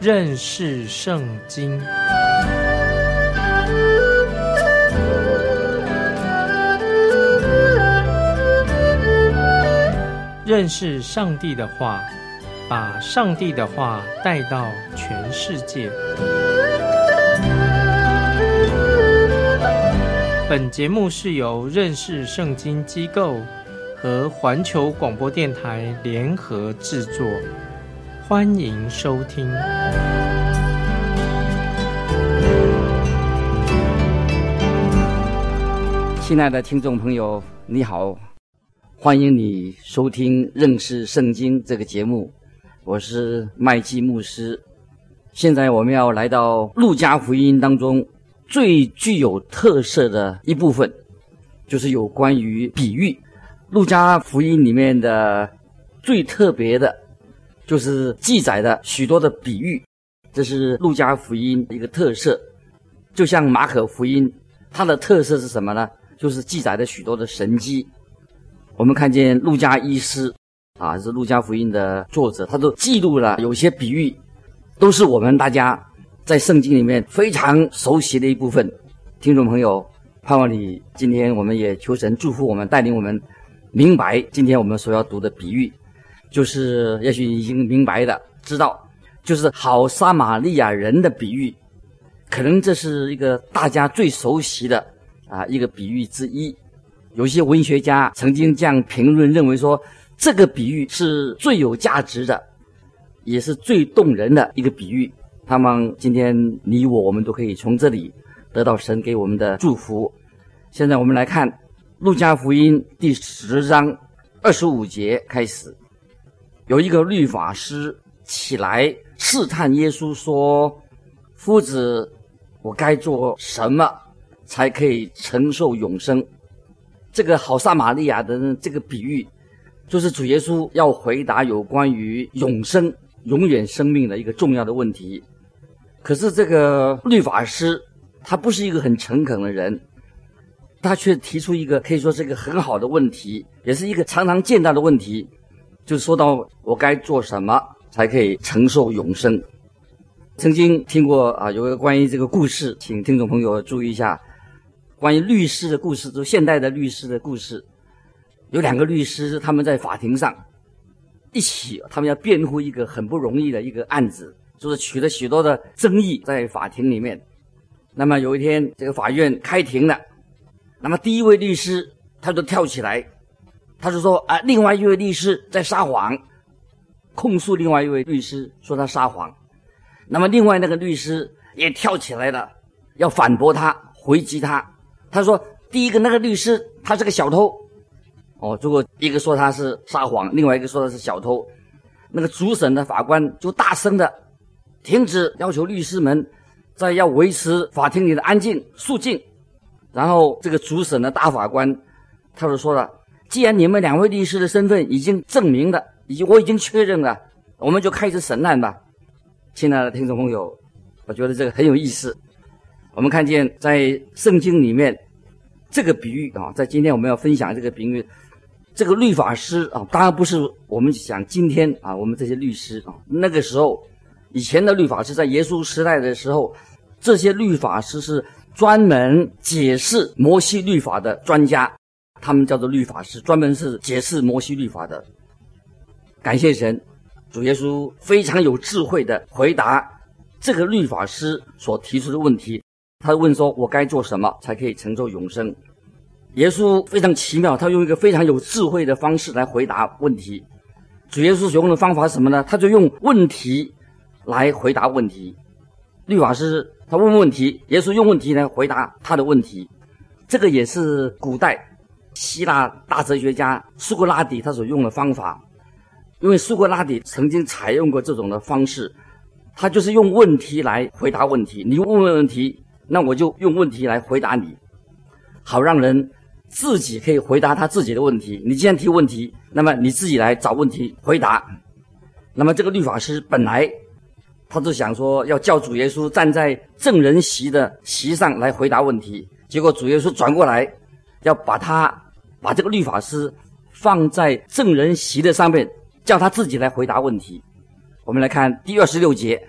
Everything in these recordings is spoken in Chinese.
认识圣经。认识上帝的话，把上帝的话带到全世界。本节目是由认识圣经机构和环球广播电台联合制作，欢迎收听。 亲爱的听众朋友，你好，欢迎你收听认识圣经这个节目，我是麦基牧师。现在我们要来到路加福音当中最具有特色的一部分，就是有关于比喻。路加福音里面的最特别的就是记载的许多的比喻，这是路加福音一个特色。就像马可福音，它的特色是什么呢？就是记载的许多的神迹。我们看见路加医师是路加福音的作者，他都记录了有些比喻，都是我们大家在圣经里面非常熟悉的一部分。听众朋友，盼望你今天我们也求神祝福我们，带领我们明白今天我们所要读的比喻，就是也许已经明白的知道，就是好撒玛利亚人的比喻。可能这是一个大家最熟悉的一个比喻之一。有些文学家曾经这样评论，认为说这个比喻是最有价值的，也是最动人的一个比喻。盼望今天你我们都可以从这里得到神给我们的祝福。现在我们来看路加福音第10章25节开始，有一个律法师起来试探耶稣说，夫子，我该做什么才可以承受永生？这个好撒玛利亚的这个比喻，就是主耶稣要回答有关于永生、永远生命的一个重要的问题。可是这个律法师他不是一个很诚恳的人，他却提出一个可以说是一个很好的问题，也是一个常常见到的问题，就是说到我该做什么才可以承受永生。曾经听过有一个关于这个故事，请听众朋友注意一下，关于律师的故事，就是现代的律师的故事。有2个律师，他们在法庭上一起，他们要辩护一个很不容易的一个案子，就是取了许多的争议在法庭里面。那么有一天这个法院开庭了，那么第一位律师他就跳起来，他就说另外一位律师在撒谎，控诉另外一位律师说他撒谎。那么另外那个律师也跳起来了，要反驳他，回击他。他说第一个那个律师他是个小偷，结果一个说他是撒谎，另外一个说他是小偷。那个主审的法官就大声的停止，要求律师们要维持法庭里的安静肃静。然后这个主审的大法官他就说了，既然你们2位律师的身份已经证明了，我已经确认了，我们就开始审案吧。亲爱的听众朋友，我觉得这个很有意思。我们看见在圣经里面这个比喻在今天我们要分享这个比喻，这个律法师当然不是我们想今天我们这些律师那个时候以前的律法师，在耶稣时代的时候，这些律法师是专门解释摩西律法的专家，他们叫做律法师，专门是解释摩西律法的。感谢神，主耶稣非常有智慧的回答这个律法师所提出的问题。他问说，我该做什么才可以承受永生？耶稣非常奇妙，他用一个非常有智慧的方式来回答问题。主耶稣所用的方法是什么呢？他就用问题来回答问题。律法师他问问题，耶稣用问题来回答他的问题。这个也是古代希腊大哲学家苏格拉底他所用的方法，因为苏格拉底曾经采用过这种的方式，他就是用问题来回答问题。你问问题，那我就用问题来回答你，好让人自己可以回答他自己的问题。你既然提问题，那么你自己来找问题回答。那么这个律法师本来他就想说要叫主耶稣站在证人席上来回答问题，结果主耶稣转过来要把这个律法师放在证人席的上面，叫他自己来回答问题。我们来看第26节，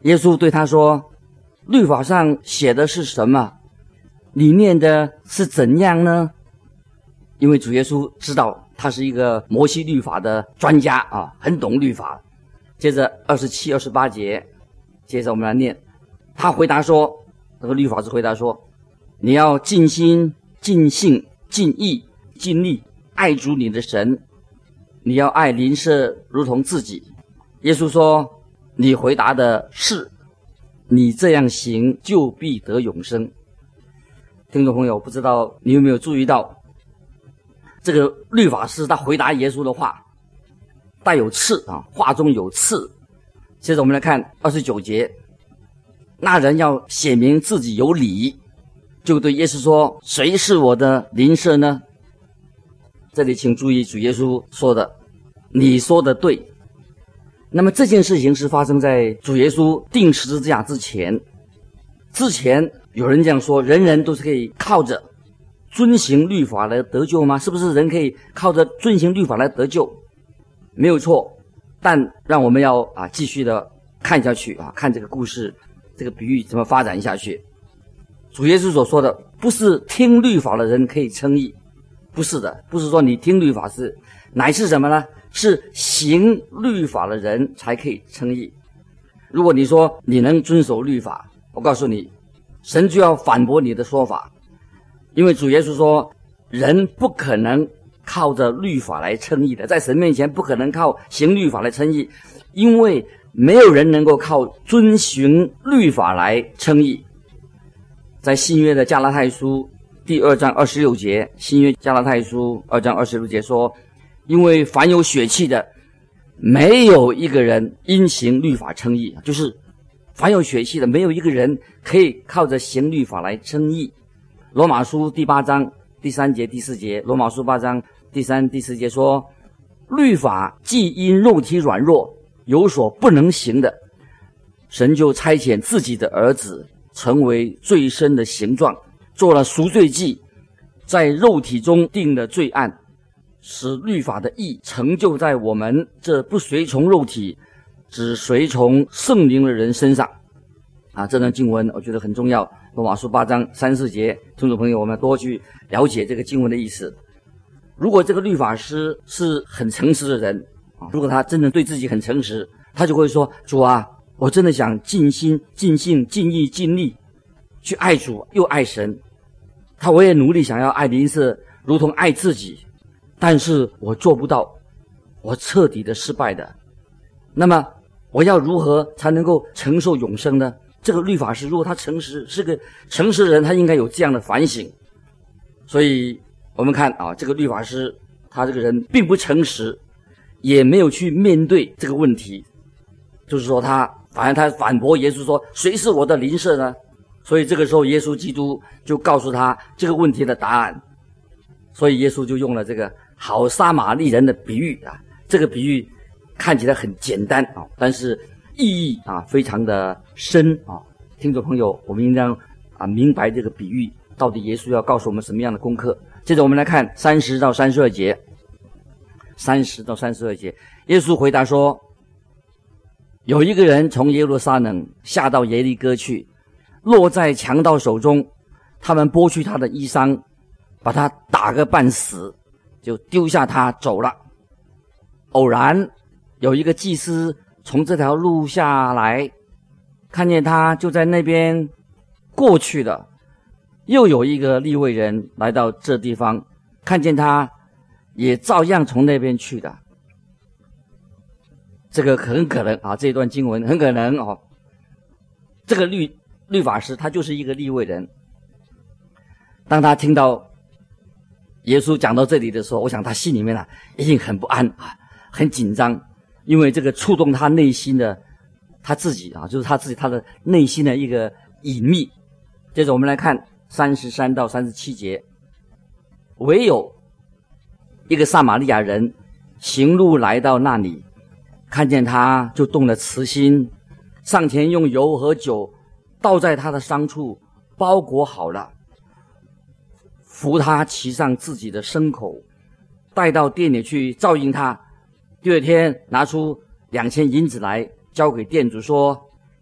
耶稣对他说，律法上写的是什么？你念的是怎样呢？因为主耶稣知道他是一个摩西律法的专家啊，很懂律法。接着27、28节，接着我们来念。他回答说，这个律法师回答说，你要尽心、尽性、尽意、尽力爱主你的神，你要爱邻舍如同自己。耶稣说，你回答的是，你这样行就必得永生。听众朋友，不知道你有没有注意到，这个律法师他回答耶稣的话带有刺啊，话中有刺。接着我们来看29节，那人要显明自己有理，就对耶稣说，谁是我的邻舍呢？这里请注意主耶稣说的，你说的对。那么这件事情是发生在主耶稣钉十字架之前。之前有人这样说，人人都是可以靠着遵行律法来得救吗？是不是人可以靠着遵行律法来得救？没有错，但让我们要继续的看下去啊，看这个故事，这个比喻怎么发展下去。主耶稣所说的不是听律法的人可以称义，不是的，不是说你听律法是，乃是什么呢？是行律法的人才可以称义。如果你说你能遵守律法，我告诉你，神就要反驳你的说法，因为主耶稣说，人不可能靠着律法来称义的，在神面前不可能靠行律法来称义，因为没有人能够靠遵循律法来称义。在新约的加拉太书第2章26节，新约加拉太书2章26节说，因为凡有血气的，没有一个人因行律法称义，就是凡有血气的，没有一个人可以靠着行律法来称义。罗马书第8章第3节第4节，罗马书8章第3、第4节说，律法既因肉体软弱有所不能行的，神就差遣自己的儿子成为最深的形状，做了赎罪祭，在肉体中定了罪案，使律法的义成就在我们这不随从肉体只随从圣灵的人身上。这段经文我觉得很重要，罗马书8章3、4节，听众朋友我们多去了解这个经文的意思。如果这个律法师是很诚实的人，如果他真的对自己很诚实，他就会说，主啊，我真的想尽心、尽性、尽意、尽力去爱主又爱神，我也努力想要爱邻舍如同爱自己，但是我做不到，我彻底的失败的。那么我要如何才能够承受永生呢？这个律法师如果他诚实，是个诚实人，他应该有这样的反省。所以我们看这个律法师他这个人并不诚实，也没有去面对这个问题，就是说他反驳耶稣说，谁是我的邻舍呢？所以这个时候耶稣基督就告诉他这个问题的答案。所以耶稣就用了这个好撒玛利人的比喻这个比喻看起来很简单但是意义非常的深听众朋友，我们应当明白这个比喻到底耶稣要告诉我们什么样的功课。接着我们来看30到32节。30到32节，耶稣回答说，有一个人从耶路撒冷下到耶利哥去，落在强盗手中，他们剥去他的衣裳，把他打个半死，就丢下他走了。偶然有一个祭司从这条路下来，看见他就在那边过去了。又有一个利未人来到这地方，看见他也照样从那边去的。这个很可能这段经文很可能这个律法师他就是一个利未人。当他听到耶稣讲到这里的时候，我想他心里面一定很不安很紧张，因为这个触动他内心的他自己就是他自己他的内心的一个隐秘。接着我们来看33到37节，唯有一个撒玛利亚人行路来到那里，看见他就动了慈心，上前用油和酒倒在他的伤处，包裹好了，扶他骑上自己的牲口，带到店里去照应他。第二天拿出2000银子来交给店主，说，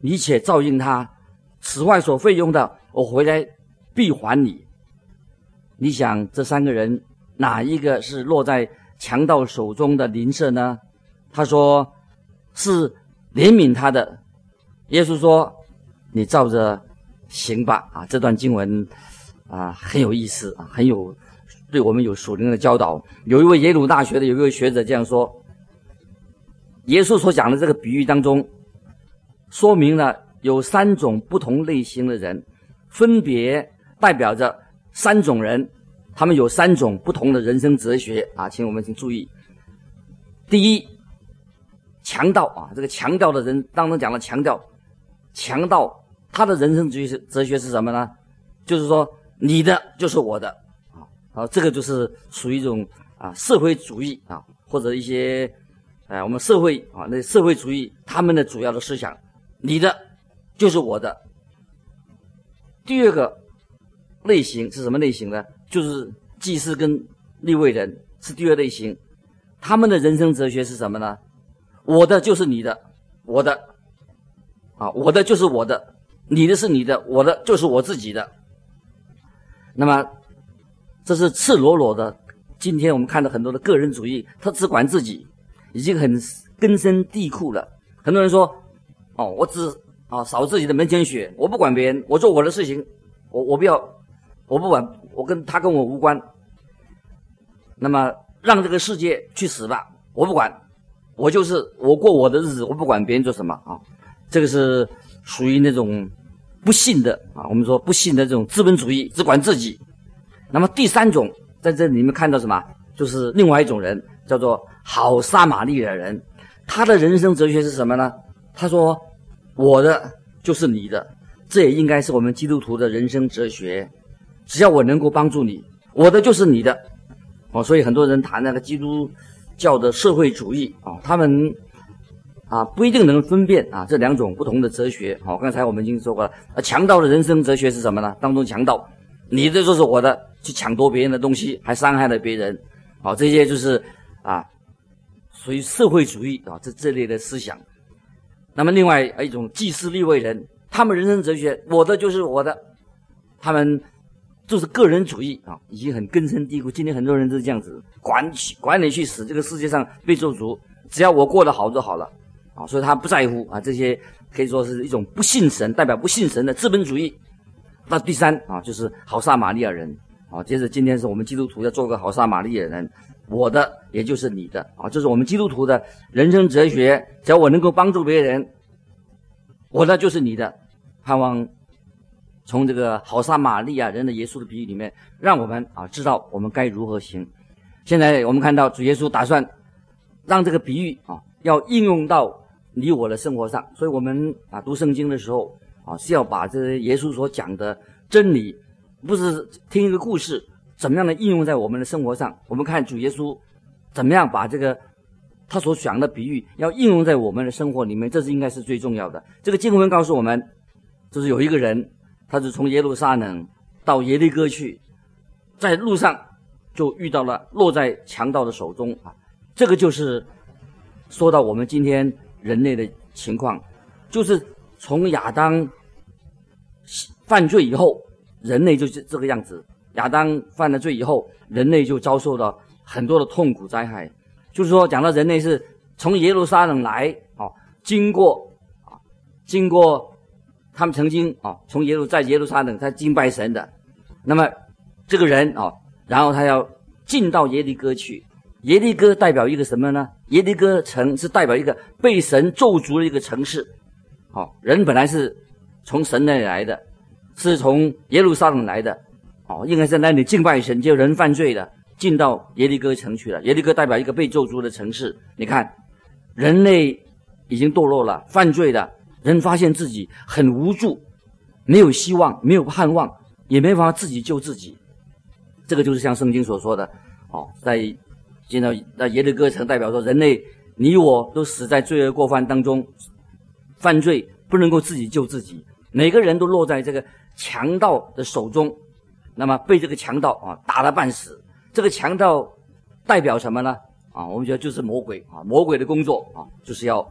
你且照应他，此外所费用的，我回来必还你。你想这三个人哪一个是落在强盗手中的邻舍呢？他说是怜悯他的。耶稣说你照着行吧。这段经文很有意思，很有对我们有属灵的教导。有一位耶鲁大学的有一位学者这样说，耶稣所讲的这个比喻当中说明了有三种不同类型的人，分别代表着三种人，他们有三种不同的人生哲学请我们请注意。第一，强盗这个强盗的人当中讲了强盗他的人生哲学是什么呢？就是说你的就是我的这个就是属于一种社会主义或者一些我们社会那社会主义他们的主要的思想，你的就是我的。第二个类型是什么类型呢？就是祭司跟利未人是第二类型，他们的人生哲学是什么呢？我的就是你的，我的我的就是我的，你的是你的，我的就是我自己的。那么这是赤裸裸的，今天我们看到很多的个人主义，他只管自己，已经很根深蒂固了。很多人说我只扫自己的门前雪，我不管别人，我做我的事情，我不要，我不管，他跟我无关。那么让这个世界去死吧，我不管，我过我的日子，我不管别人做什么这个是属于那种不信的我们说不信的这种资本主义，只管自己。那么第三种在这里面看到什么？就是另外一种人，叫做好撒玛利亚人。他的人生哲学是什么呢？他说我的就是你的，这也应该是我们基督徒的人生哲学。只要我能够帮助你，我的就是你的所以很多人谈那个基督教的社会主义他们不一定能分辨这两种不同的哲学刚才我们已经说过了。强盗的人生哲学是什么呢？当中强盗，你的就是我的，去抢夺别人的东西，还伤害了别人这些就是属于社会主义这类的思想。那么另外一种祭司利未人，他们人生哲学我的就是我的，他们就是个人主义已经很根深蒂固。今天很多人都是这样子，管你去死，这个世界上被咒诅，只要我过得好就好了所以他不在乎这些可以说是一种不信神，代表不信神的资本主义。那第三就是好撒玛利亚人接着今天是我们基督徒要做个好撒玛利亚人，我的也就是你的这是我们基督徒的人生哲学。只要我能够帮助别人，我的就是你的。盼望从这个好撒玛利亚人的耶稣的比喻里面，让我们知道我们该如何行。现在我们看到主耶稣打算让这个比喻要应用到你我的生活上，所以我们读圣经的时候是要把这些耶稣所讲的真理，不是听一个故事，怎么样的应用在我们的生活上。我们看主耶稣怎么样把这个他所讲的比喻要应用在我们的生活里面，这是应该是最重要的。这个经文告诉我们，就是有一个人，他是从耶路撒冷到耶利哥去，在路上就遇到了落在强盗的手中这个就是说到我们今天人类的情况，就是从亚当犯罪以后，人类就是这个样子。亚当犯了罪以后，人类就遭受到很多的痛苦灾害。就是说讲到人类是从耶路撒冷来经过他们曾经在耶路撒冷他敬拜神的。那么这个人然后他要进到耶利哥去。耶利哥代表一个什么呢？耶利哥城是代表一个被神咒诅的一个城市人本来是从神那里来的，是从耶路撒冷来的应该在那里敬拜神，就人犯罪的进到耶利哥城去了。耶利哥代表一个被咒诅的城市。你看人类已经堕落了，犯罪的人发现自己很无助，没有希望，没有盼望，也没办法自己救自己。这个就是像圣经所说的在进到耶利哥城，代表说人类你我都死在罪恶过犯当中，犯罪不能够自己救自己，每个人都落在这个强盗的手中，那么被这个强盗打了半死。这个强盗代表什么呢我们觉得就是魔鬼魔鬼的工作就是要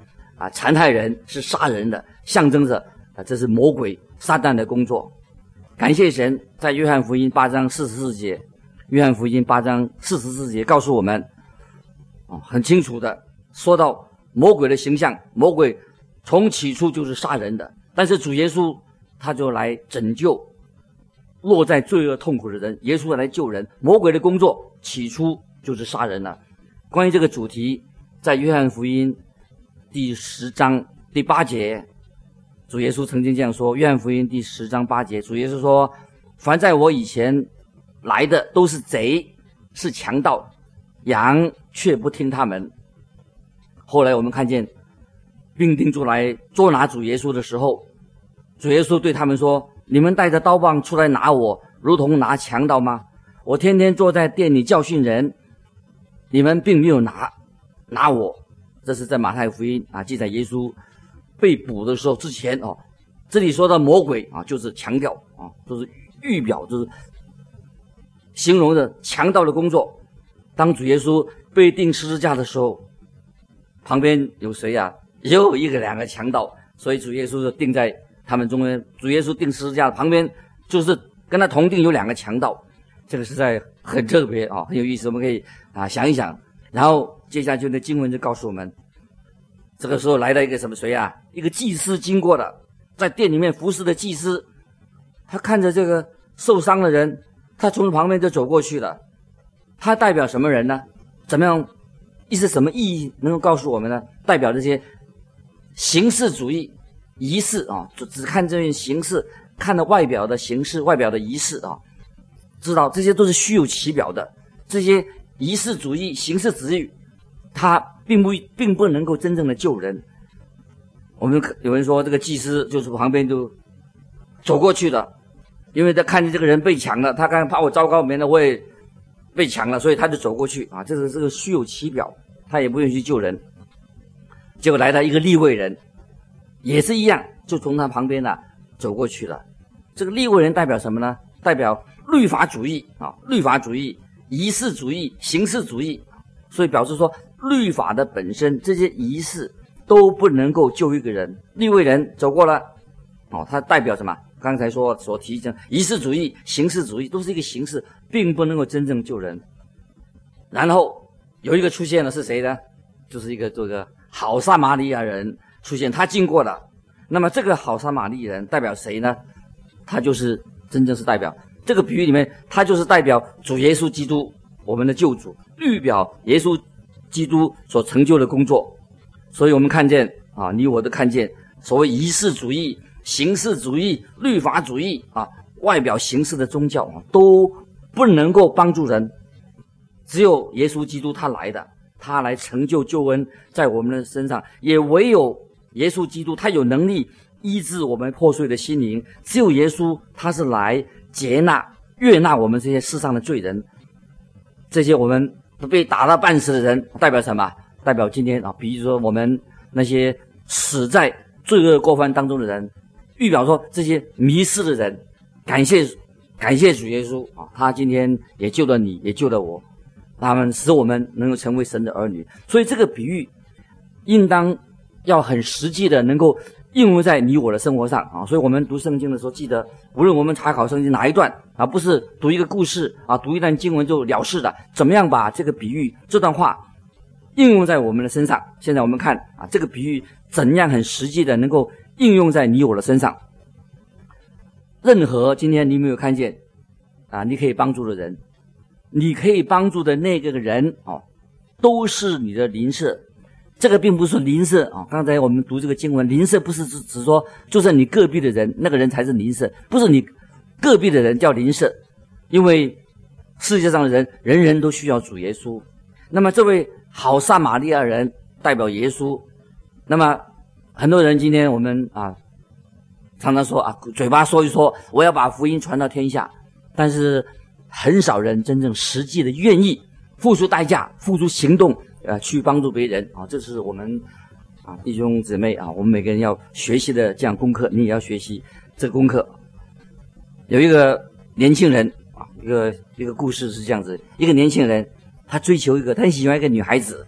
残害人，是杀人的，象征着这是魔鬼撒旦的工作。感谢神，在约翰福音8章44节，约翰福音8章44节告诉我们，很清楚的说到魔鬼的形象，魔鬼从起初就是杀人的，但是主耶稣他就来拯救落在罪恶痛苦的人，耶稣来救人。魔鬼的工作起初就是杀人了。关于这个主题，在约翰福音第10章第8节，主耶稣曾经这样说。约翰福音第10章8节，主耶稣说，凡在我以前来的都是贼，是强盗，羊却不听他们。后来我们看见兵丁出来捉拿主耶稣的时候，主耶稣对他们说，你们带着刀棒出来拿我，如同拿强盗吗？我天天坐在店里教训人，你们并没有拿我。这是在马太福音记载耶稣被捕的时候之前这里说到魔鬼就是强调就是预表，就是形容着强盗的工作。当主耶稣被钉十字架的时候，旁边有谁又两个强盗，所以主耶稣就定在他们中间。主耶稣钉十字架的旁边就是跟他同定有2个强盗，这个实在很特别很有意思。我们可以想一想。然后接下去的经文就告诉我们，这个时候来了一个谁一个祭司经过了，在店里面服侍的祭司，他看着这个受伤的人，他从旁边就走过去了。他代表什么人呢？怎么样是什么意义能够告诉我们呢？代表这些形式主义仪式就只看这些形式，看了外表的形式，外表的仪式知道这些都是虚有其表的。这些仪式主义、形式主义，它并不能够真正的救人。我们有人说，这个祭司就是旁边就走过去了，因为他看见这个人被抢了，他看怕我糟糕，免得我也被抢了，所以他就走过去这个虚有其表，他也不愿意去救人。结果来了一个利未人，也是一样，就从他旁边走过去了。这个利未人代表什么呢？代表律法主义律法主义、仪式主义、形式主义。所以表示说，律法的本身，这些仪式都不能够救一个人。利未人走过了它代表什么？刚才所提的仪式主义、形式主义都是一个形式，并不能够真正救人。然后有一个出现了，是谁呢？就是一个这个好撒玛利亚人出现，他经过了。那么这个好撒玛利亚人代表谁呢？他就是真正是代表这个比喻里面，他就是代表主耶稣基督，我们的救主，预表耶稣基督所成就的工作。所以我们看见你我都看见，所谓仪式主义、形式主义、律法主义外表形式的宗教都不能够帮助人。只有耶稣基督他来成就救恩在我们的身上，也唯有耶稣基督他有能力医治我们破碎的心灵。只有耶稣他是来接纳悦纳我们这些世上的罪人，这些我们被打到半死的人，代表什么？代表今天比如说我们那些死在罪恶过犯当中的人，预表说这些迷失的人，感谢主耶稣他今天也救了你，也救了我，他们使我们能够成为神的儿女。所以这个比喻应当要很实际的能够应用在你我的生活上所以我们读圣经的时候，记得无论我们查考圣经哪一段不是读一个故事读一段经文就了事的，怎么样把这个比喻这段话应用在我们的身上。现在我们看这个比喻怎样很实际的能够应用在你我的身上。任何今天你没有看见你可以帮助的人，你可以帮助的那个人都是你的邻舍。这个并不是邻舍刚才我们读这个经文，邻舍不是只说就是你隔壁的人，那个人才是邻舍，不是你隔壁的人叫邻舍。因为世界上的人人人都需要主耶稣。那么这位好撒玛利亚人代表耶稣。那么很多人今天我们常常说嘴巴说一说我要把福音传到天下，但是很少人真正实际的愿意付出代价、付出行动去帮助别人这是我们弟兄姊妹我们每个人要学习的这样功课，你也要学习这个功课。有一个年轻人一个故事是这样子，一个年轻人他追求他很喜欢一个女孩子，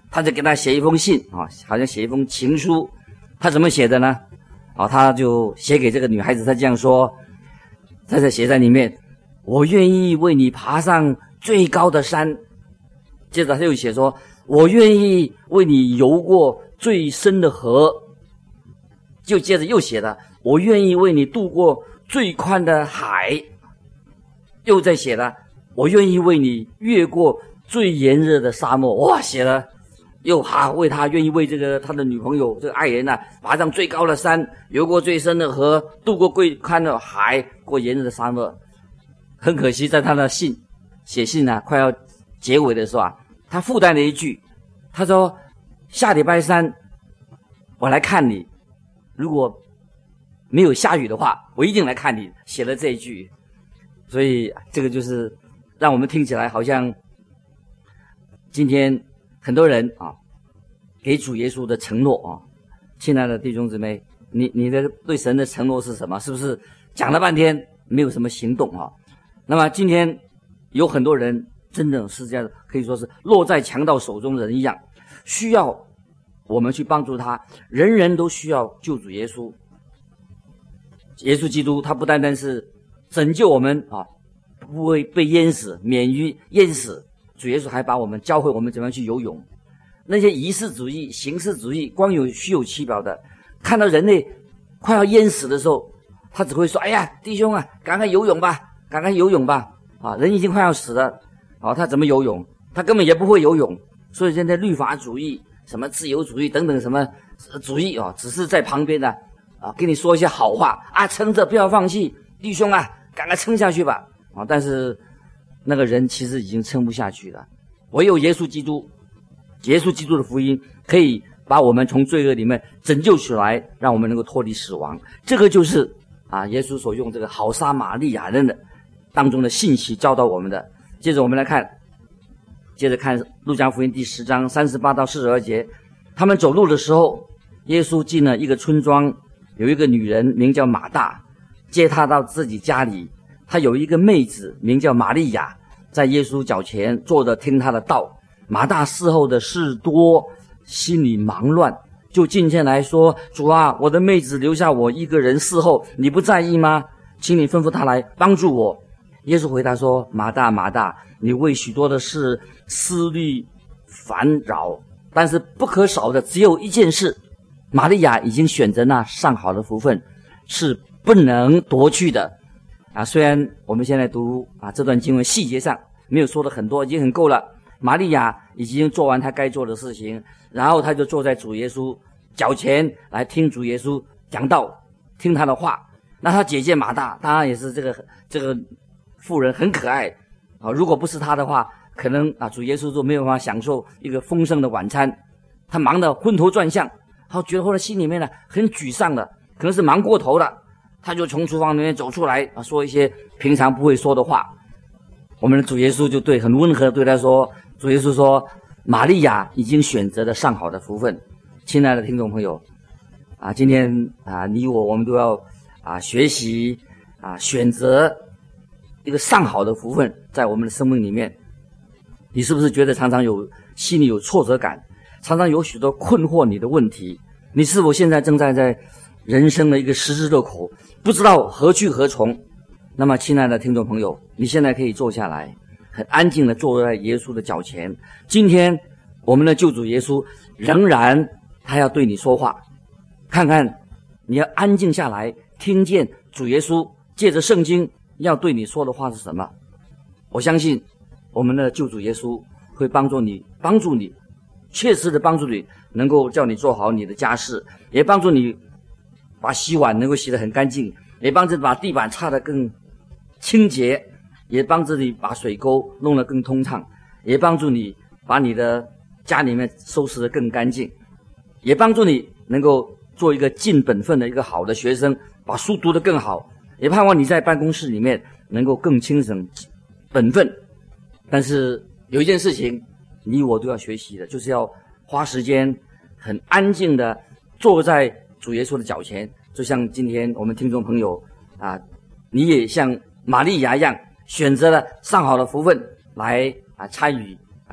他就给他写一封信啊，好像写一封情书。他怎么写的呢？他就写给这个女孩子，他这样说，他在写在里面，我愿意为你爬上最高的山。接着他又写说，我愿意为你游过最深的河。就接着又写了，我愿意为你渡过最宽的海。又在写了，我愿意为你越过最炎热的沙漠。哇，写了又为他愿意为这个他的女朋友这个爱人爬上最高的山，游过最深的河，渡过最宽的海，过炎热的沙漠。很可惜，在他的写信快要结尾的时候他附带了一句，他说下礼拜三我来看你，如果没有下雨的话，我一定来看你，写了这一句。所以这个就是让我们听起来好像今天很多人给主耶稣的承诺亲爱的弟兄姊妹，你的对神的承诺是什么？是不是讲了半天没有什么行动那么今天有很多人真的是这样，可以说是落在强盗手中的人一样，需要我们去帮助他。人人都需要救主耶稣。耶稣基督他不单单是拯救我们不会被淹死，免于淹死，主耶稣还把我们教会我们怎么样去游泳。那些仪式主义、形式主义、光有虚有其表的，看到人类快要淹死的时候，他只会说，哎呀弟兄赶快游泳吧，赶快游泳吧人已经快要死了他怎么游泳？他根本也不会游泳。所以现在律法主义、什么自由主义等等什么主义只是在旁边跟你说一些好话撑着不要放弃，弟兄赶快撑下去吧但是那个人其实已经撑不下去了。唯有耶稣基督的福音可以把我们从罪恶里面拯救出来，让我们能够脱离死亡。这个就是耶稣所用这个好撒玛利亚人的当中的信息教导我们的。接着我们来看，路加福音第10章38到42节。他们走路的时候，耶稣进了一个村庄，有一个女人名叫马大，接他到自己家里。他有一个妹子名叫玛利亚，在耶稣脚前坐着听他的道。马大伺候的事多，心里忙乱，就进前来说，主我的妹子留下我一个人伺候，你不在意吗？请你吩咐她来帮助我。耶稣回答说，马大马大，你为许多的事思虑烦扰，但是不可少的只有一件事，玛利亚已经选择那上好的福分，是不能夺去的虽然我们现在读这段经文细节上没有说的很多，已经很够了。玛利亚已经做完她该做的事情，然后她就坐在主耶稣脚前来听主耶稣讲道，听他的话。那她姐姐马大当然也是这个妇人很可爱如果不是她的话，可能主耶稣就没有办法享受一个丰盛的晚餐。她忙得昏头转向，觉得后来心里面很沮丧的，可能是忙过头了。他就从厨房里面走出来说一些平常不会说的话。我们的主耶稣就很温和地对他说，主耶稣说，玛利亚已经选择了上好的福分。亲爱的听众朋友今天你我们都要学习选择一个上好的福分在我们的生命里面。你是不是觉得常常心里有挫折感，常常有许多困惑你的问题？你是否现在正在人生的一个十字路口，不知道何去何从？那么亲爱的听众朋友，你现在可以坐下来，很安静地坐在耶稣的脚前。今天我们的救主耶稣仍然他要对你说话，看看你要安静下来，听见主耶稣借着圣经要对你说的话是什么。我相信我们的救主耶稣会帮助你，确实的帮助你，能够叫你做好你的家事，也帮助你把洗碗能够洗得很干净，也帮助你把地板擦得更清洁，也帮助你把水沟弄得更通畅，也帮助你把你的家里面收拾得更干净，也帮助你能够做一个尽本分的一个好的学生，把书读得更好，也盼望你在办公室里面能够更轻省本分。但是有一件事情你我都要学习的，就是要花时间很安静的坐在主耶稣的脚前。就像今天我们听众朋友你也像玛利亚一样选择了上好的福分来参与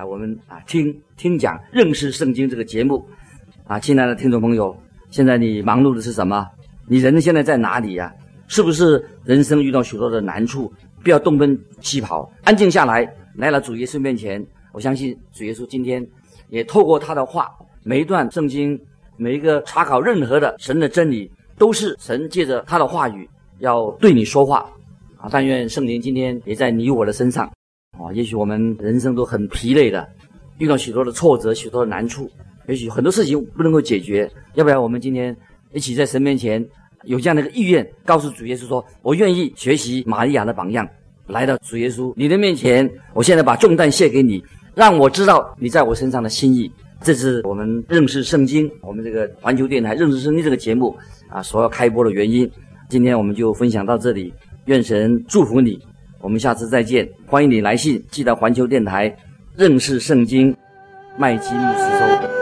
我们听讲认识圣经这个节目亲爱的听众朋友，现在你忙碌的是什么？你人现在在哪里呀？是不是人生遇到许多的难处？不要东奔西跑，安静下来，来到主耶稣面前。我相信主耶稣今天也透过他的话，每一段圣经，每一个查考任何的神的真理，都是神借着他的话语要对你说话但愿圣灵今天也在你我的身上也许我们人生都很疲累的，遇到许多的挫折，许多的难处，也许很多事情不能够解决，要不然我们今天一起在神面前有这样的一个意愿，告诉主耶稣说，我愿意学习玛利亚的榜样，来到主耶稣你的面前，我现在把重担卸给你，让我知道你在我身上的心意。这是我们认识圣经，我们这个环球电台认识圣经这个节目所要开播的原因。今天我们就分享到这里，愿神祝福你，我们下次再见。欢迎你来信寄到环球电台认识圣经麦基牧师收。